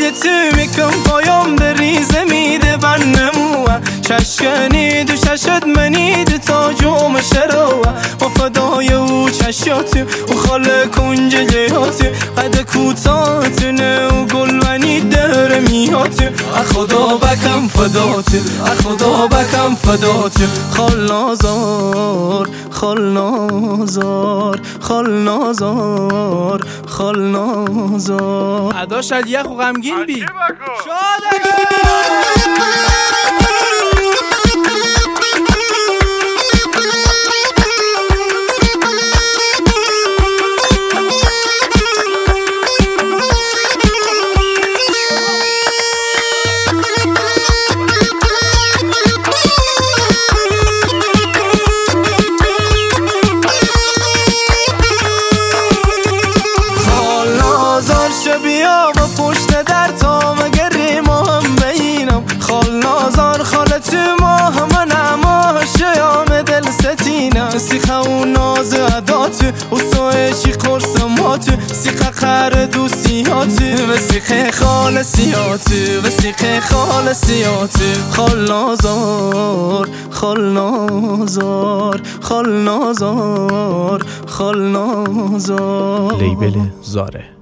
تو میکن پایم بریزه میده بر نموه چشکنی دو ششد منید تا جوم شروه و فدای او چشاتو و خاله کنج لیاتو قد کوتاتونه و گلونی در میاتو خدا بکم فداتو خدا بکم فداتو خال نازار خال نازار خال نازار خال نازار اداش علیه خو غمگین بی بیا با پشت در تا مگری ما هم بینم خال نازار خالت ما همه نما شیام دل ستینم سیخه و ناز عدات و سویشی قرصمات سیخه قر دوسیات و سیخه خالصیات و سیخه خالصیات خال نازار خال نازار خال نازار خال نازار لیبل زاره.